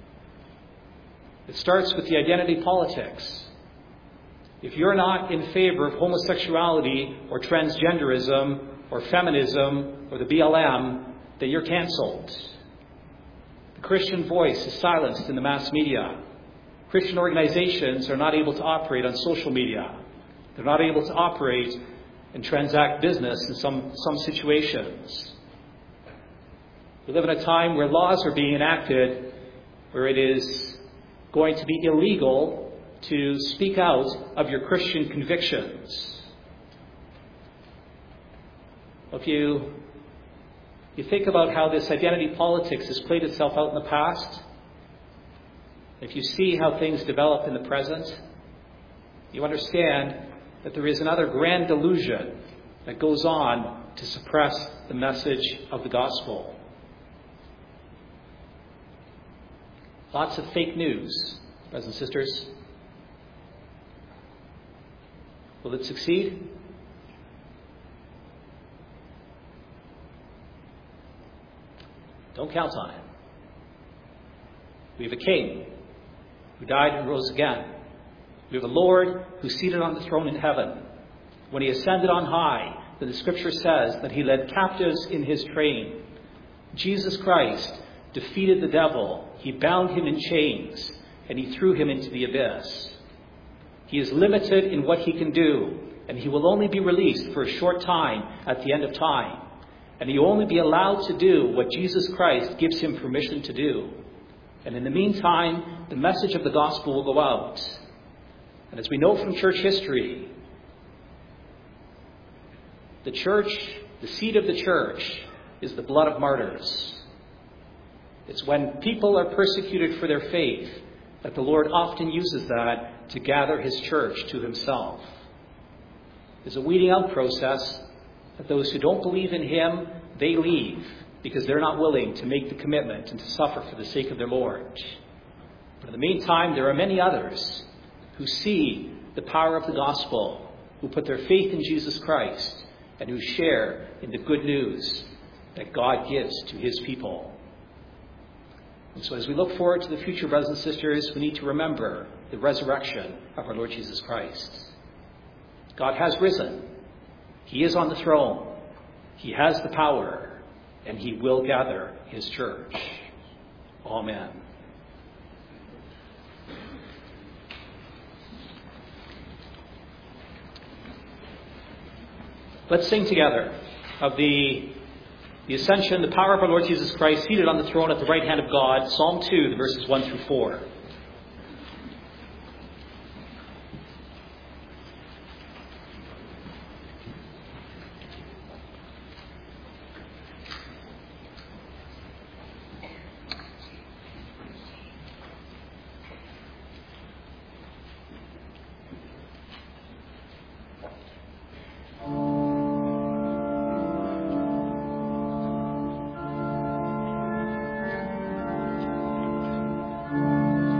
It starts with the identity politics. If you're not in favor of homosexuality or transgenderism or feminism or the B L M, then you're canceled. The Christian voice is silenced in the mass media. Christian organizations are not able to operate on social media. They're not able to operate and transact business in some, some situations. We live in a time where laws are being enacted where it is going to be illegal to speak out of your Christian convictions. If you, you think about how this identity politics has played itself out in the past, if you see how things develop in the present, you understand that there is another grand delusion that goes on to suppress the message of the gospel. Lots of fake news, brothers and sisters. Will it succeed? Don't count on it. We have a king who died and rose again. We have a Lord who's seated on the throne in heaven. When he ascended on high, then the scripture says that he led captives in his train. Jesus Christ defeated the devil. He bound him in chains, and he threw him into the abyss. He is limited in what he can do, and he will only be released for a short time at the end of time. And he will only be allowed to do what Jesus Christ gives him permission to do. And in the meantime, the message of the gospel will go out. And as we know from church history, the church, the seed of the church, is the blood of martyrs. It's when people are persecuted for their faith that the Lord often uses that to gather his church to himself. There's a weeding out process that those who don't believe in him, they leave because they're not willing to make the commitment and to suffer for the sake of their Lord. But in the meantime, there are many others who see the power of the gospel, who put their faith in Jesus Christ, and who share in the good news that God gives to his people. And so as we look forward to the future, brothers and sisters, we need to remember the resurrection of our Lord Jesus Christ. God has risen. He is on the throne. He has the power, and he will gather his church. Amen. Let's sing together of the, the ascension, the power of our Lord Jesus Christ, seated on the throne at the right hand of God, Psalm two, the verses one through four. Thank you.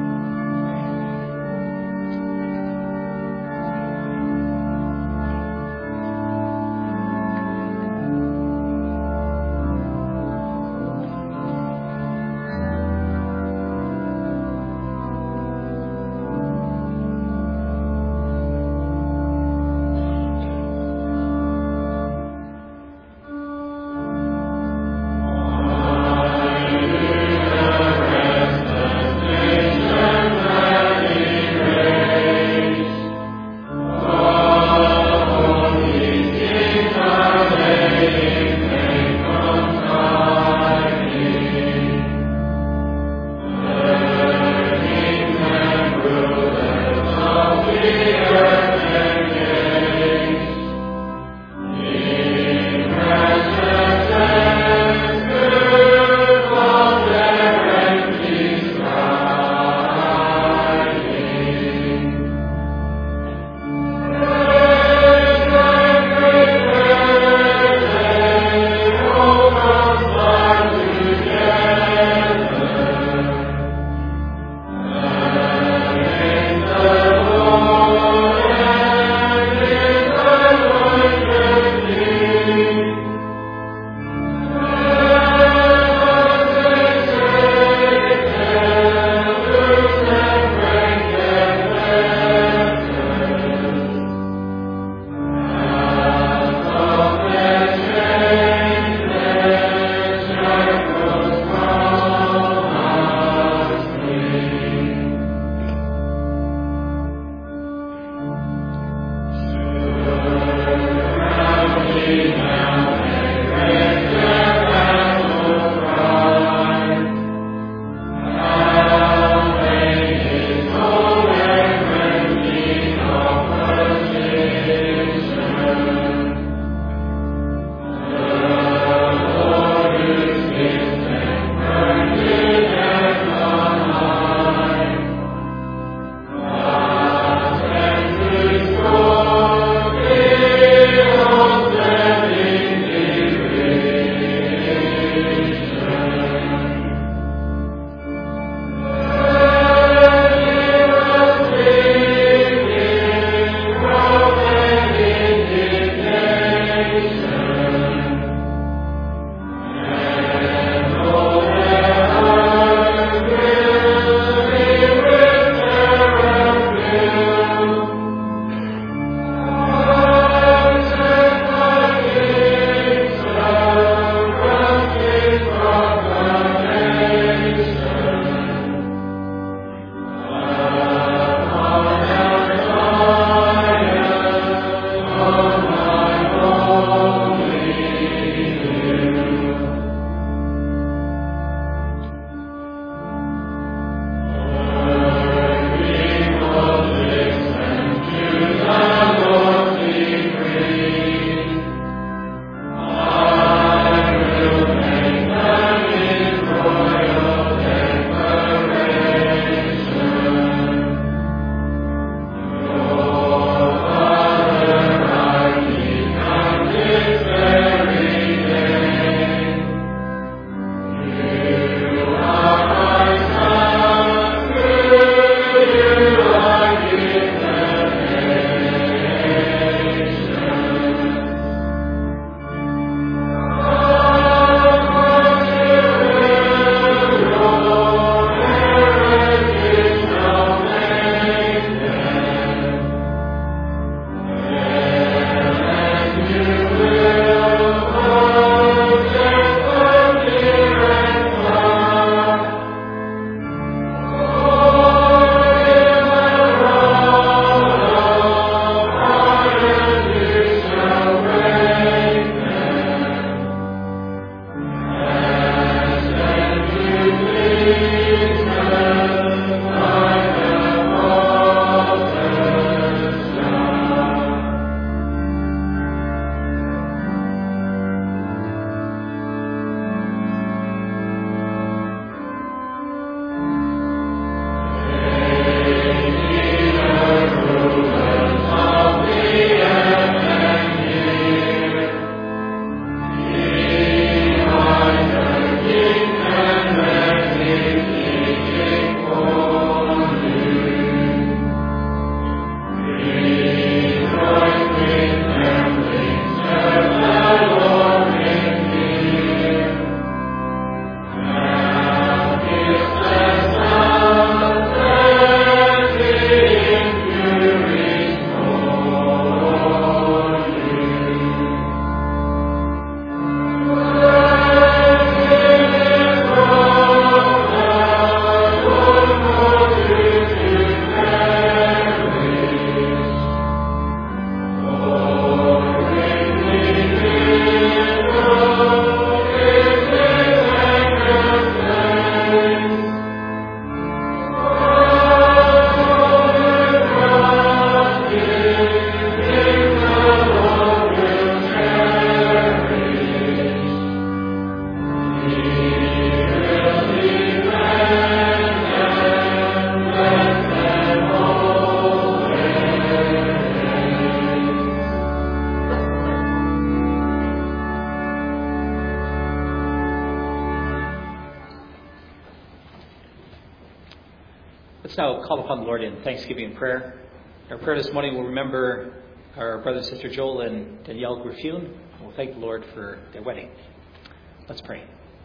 call upon the Lord in thanksgiving and prayer. Our prayer this morning will remember our brother and sister Joel and Danielle Griffioen. We'll thank the Lord for their wedding. Let's pray.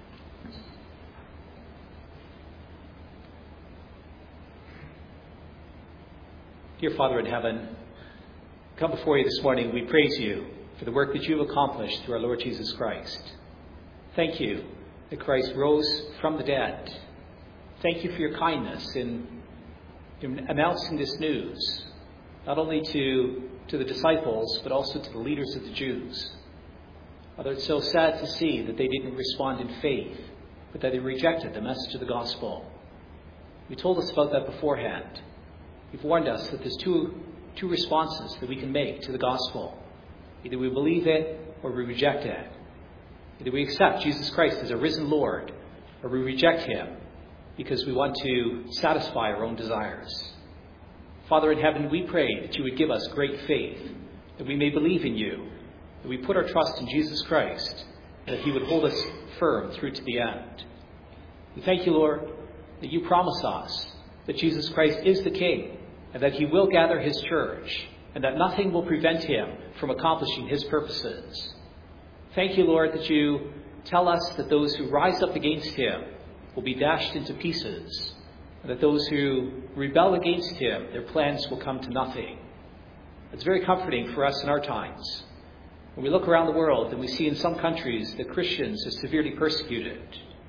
Dear Father in heaven, come before you this morning. We praise you for the work that you have accomplished through our Lord Jesus Christ. Thank you that Christ rose from the dead. Thank you for your kindness in, in announcing this news, not only to, to the disciples, but also to the leaders of the Jews. Father, it's so sad to see that they didn't respond in faith, but that they rejected the message of the gospel. You told us about that beforehand. You've warned us that there's two, two responses that we can make to the gospel. Either we believe it or we reject it. Either we accept Jesus Christ as a risen Lord or we reject him because we want to satisfy our own desires. Father in heaven, we pray that you would give us great faith, that we may believe in you, that we put our trust in Jesus Christ, and that he would hold us firm through to the end. We thank you, Lord, that you promise us that Jesus Christ is the King, and that he will gather his church, and that nothing will prevent him from accomplishing his purposes. Thank you, Lord, that you tell us that those who rise up against him will be dashed into pieces, and that those who rebel against him, their plans will come to nothing. It's very comforting for us in our times. When we look around the world and we see in some countries that Christians are severely persecuted.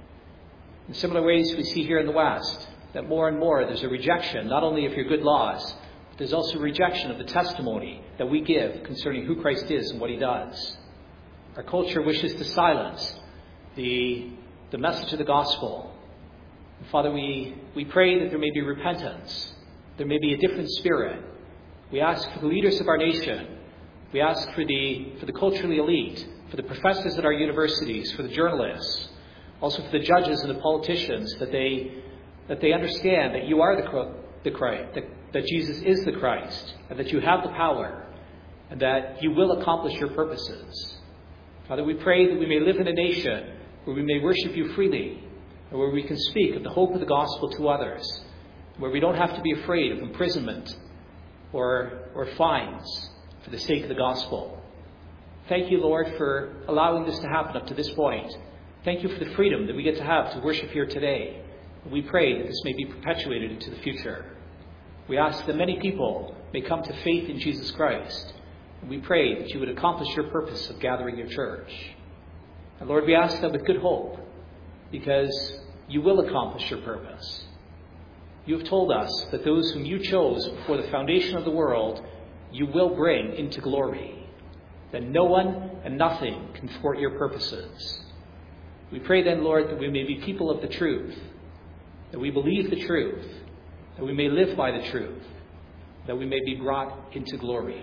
In similar ways we see here in the West that more and more there's a rejection, not only of your good laws, but there's also a rejection of the testimony that we give concerning who Christ is and what he does. Our culture wishes to silence the, the message of the gospel. And Father, we, we pray that there may be repentance. There may be a different spirit. We ask for the leaders of our nation. We ask for the, for the culturally elite, for the professors at our universities, for the journalists, also for the judges and the politicians, that they, that they understand that you are the, the Christ, that, that Jesus is the Christ, and that you have the power, and that you will accomplish your purposes. Father, we pray that we may live in a nation where we may worship you freely, and where we can speak of the hope of the gospel to others, where we don't have to be afraid of imprisonment or, or fines for the sake of the gospel. Thank you, Lord, for allowing this to happen up to this point. Thank you for the freedom that we get to have to worship here today. We pray that this may be perpetuated into the future. We ask that many people may come to faith in Jesus Christ. And we pray that you would accomplish your purpose of gathering your church. And Lord, we ask that with good hope, because you will accomplish your purpose. You have told us that those whom you chose before the foundation of the world, you will bring into glory. That no one and nothing can thwart your purposes. We pray then, Lord, that we may be people of the truth, that we believe the truth, that we may live by the truth, that we may be brought into glory.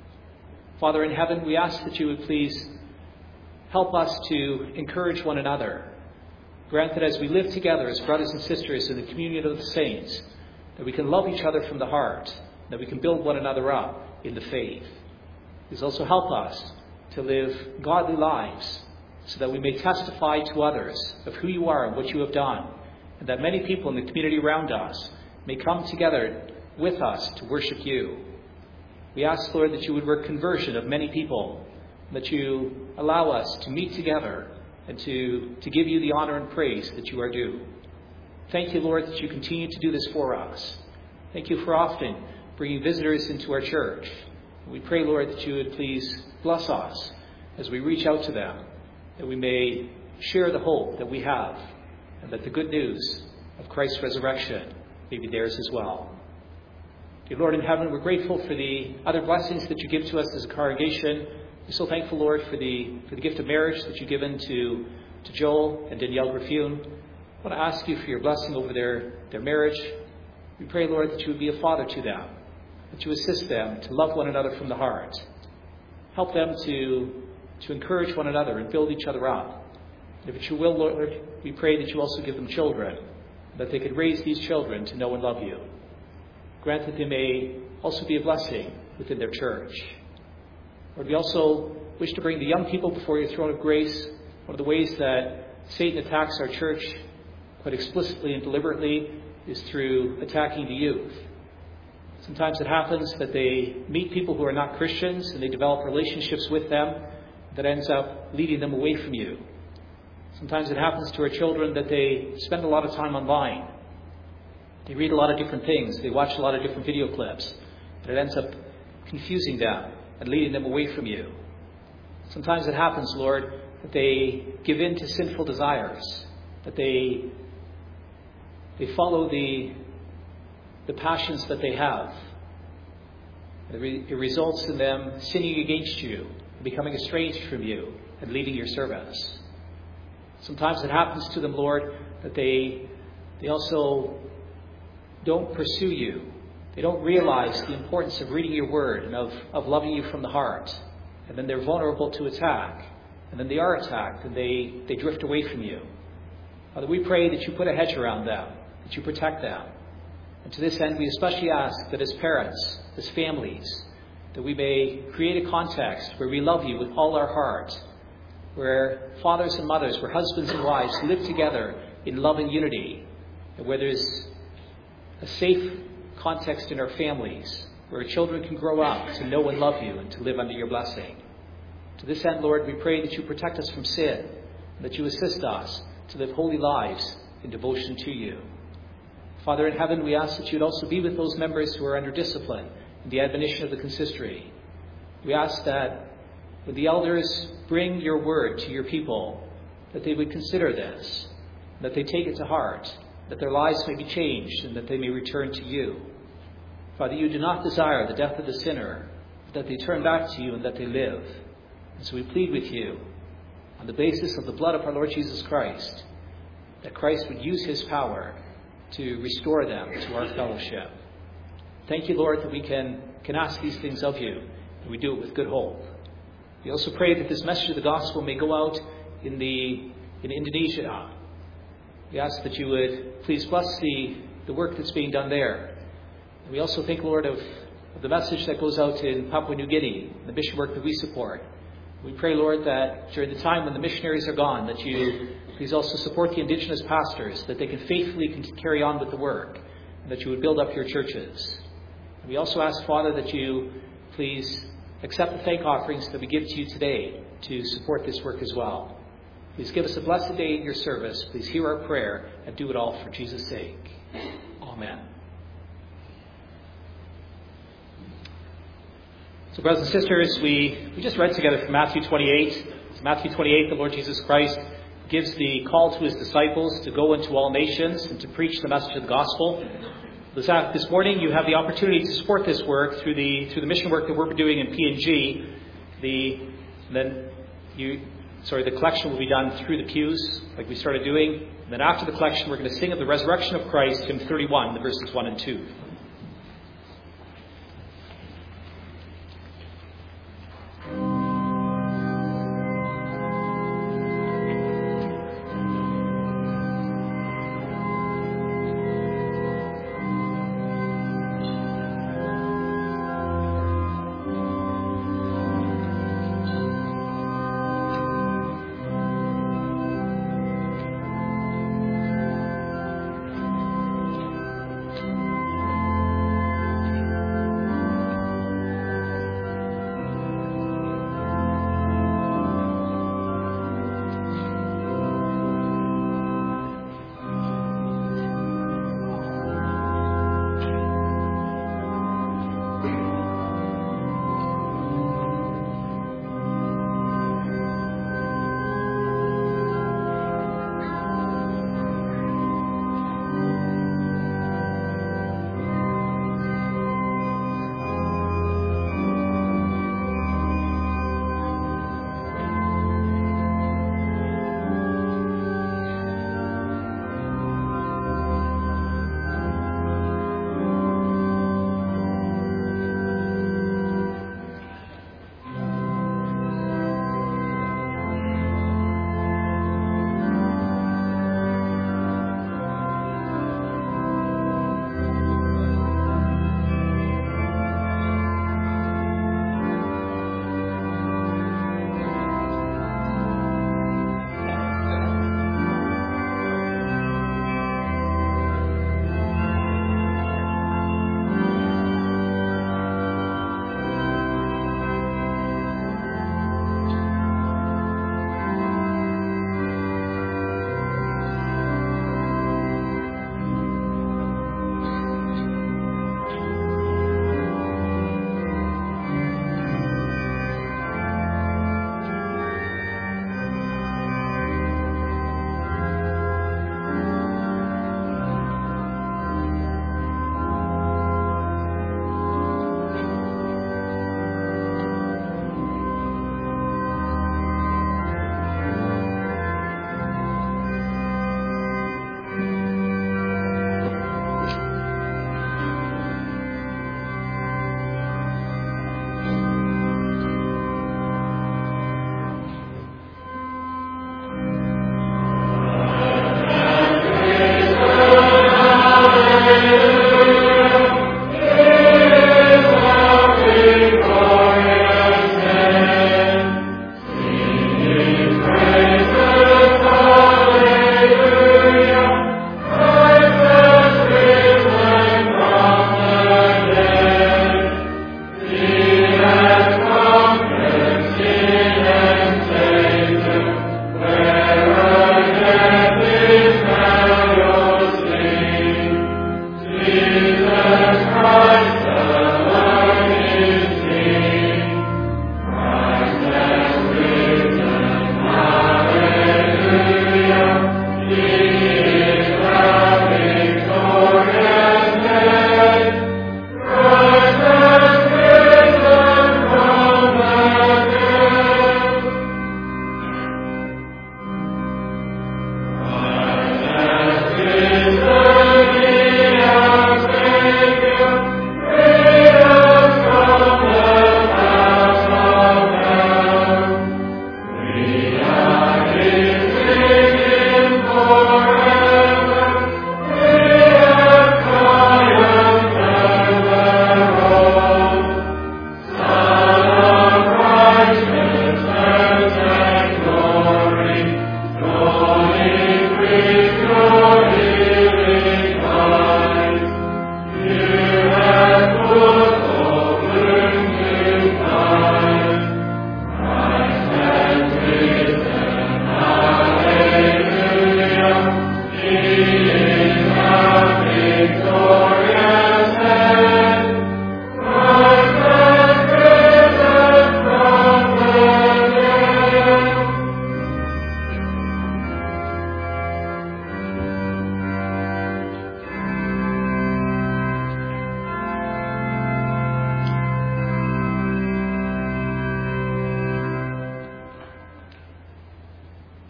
Father in heaven, we ask that you would please help us to encourage one another. Grant that as we live together as brothers and sisters in the communion of the saints, that we can love each other from the heart, that we can build one another up in the faith. Please also help us to live godly lives so that we may testify to others of who you are and what you have done, and that many people in the community around us may come together with us to worship you. We ask, Lord, that you would work conversion of many people, that you allow us to meet together and to, to give you the honor and praise that you are due. Thank you, Lord, that you continue to do this for us. Thank you for often bringing visitors into our church. We pray, Lord, that you would please bless us as we reach out to them, that we may share the hope that we have, and that the good news of Christ's resurrection may be theirs as well. Dear Lord in heaven, we're grateful for the other blessings that you give to us as a congregation. We're so thankful, Lord, for the for the gift of marriage that you've given to, to Joel and Danielle Griffioen. I want to ask you for your blessing over their, their marriage. We pray, Lord, that you would be a father to them, that you assist them to love one another from the heart. Help them to, to encourage one another and build each other up. And if it's your will, Lord, we pray that you also give them children, that they could raise these children to know and love you. Grant that they may also be a blessing within their church. Lord, we also wish to bring the young people before your throne of grace. One of the ways that Satan attacks our church quite explicitly and deliberately is through attacking the youth. Sometimes it happens that they meet people who are not Christians and they develop relationships with them that ends up leading them away from you. Sometimes it happens to our children that they spend a lot of time online. They read a lot of different things. They watch a lot of different video clips. But it ends up confusing them and leading them away from you. Sometimes it happens, Lord, that they give in to sinful desires, that they they follow the the passions that they have. It, re- it results in them sinning against you, becoming estranged from you, and leaving your service. Sometimes it happens to them, Lord, that they they also don't pursue you. They don't realize the importance of reading your word and of, of loving you from the heart. And then they're vulnerable to attack. And then they are attacked and they, they drift away from you. Father, we pray that you put a hedge around them, that you protect them. And to this end, we especially ask that as parents, as families, that we may create a context where we love you with all our heart, where fathers and mothers, where husbands and wives live together in love and unity, and where there's a safe context in our families, where children can grow up to know and love you and to live under your blessing. To this end, Lord, we pray that you protect us from sin, and that you assist us to live holy lives in devotion to you. Father in heaven, we ask that you'd also be with those members who are under discipline in the admonition of the consistory. We ask that when the elders bring your word to your people, that they would consider this, that they take it to heart, that their lives may be changed and that they may return to you. Father, you do not desire the death of the sinner, but that they turn back to you and that they live. And so we plead with you, on the basis of the blood of our Lord Jesus Christ, that Christ would use his power to restore them to our fellowship. Thank you, Lord, that we can, can ask these things of you, and we do it with good hope. We also pray that this message of the gospel may go out in the in Indonesia. We ask that you would please bless the, the work that's being done there. And we also think, Lord, of, of the message that goes out in Papua New Guinea, the mission work that we support. We pray, Lord, that during the time when the missionaries are gone, that you please also support the indigenous pastors, that they can faithfully carry on with the work, and that you would build up your churches. And we also ask, Father, that you please accept the thank offerings that we give to you today to support this work as well. Please give us a blessed day in your service. Please hear our prayer and do it all for Jesus' sake. Amen. So, brothers and sisters, we, we just read together from Matthew twenty-eight. So Matthew twenty-eight, the Lord Jesus Christ gives the call to his disciples to go into all nations and to preach the message of the gospel. This, this morning, you have the opportunity to support this work through the through the mission work that we're doing in P N G. The then you. Sorry, the collection will be done through the pews, like we started doing. And then after the collection, we're going to sing of the resurrection of Christ, hymn thirty-one, the verses one and two.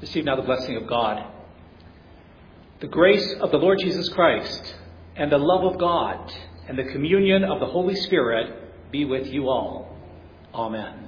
Receive now the blessing of God. The grace of the Lord Jesus Christ and the love of God and the communion of the Holy Spirit be with you all. Amen.